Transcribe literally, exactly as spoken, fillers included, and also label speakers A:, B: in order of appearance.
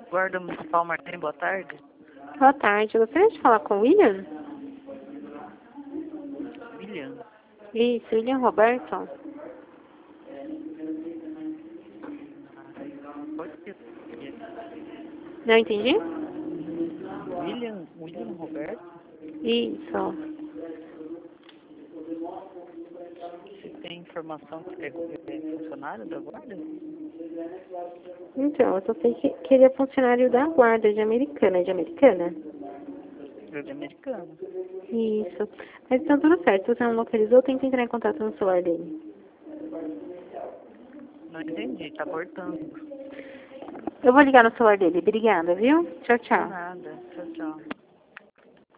A: Guarda Municipal Martim, boa tarde.
B: Boa tarde, eu gostaria de falar com o William?
A: William.
B: Isso, William Roberto.
A: Pode ser.
B: Não entendi?
A: William, William Roberto?
B: Isso.
A: Você tem informação que é, é funcionário da guarda?
B: Então, eu só sei que, que ele é funcionário da guarda de Americana. De Americana?
A: Eu de americano.
B: Isso. Mas tá tudo certo. Se você não localizou, tenta entrar em contato no celular dele.
A: Não entendi, tá cortando.
B: Eu vou ligar no celular dele. Obrigada, viu? Tchau,
A: De
B: tchau.
A: nada. Tchau, tchau.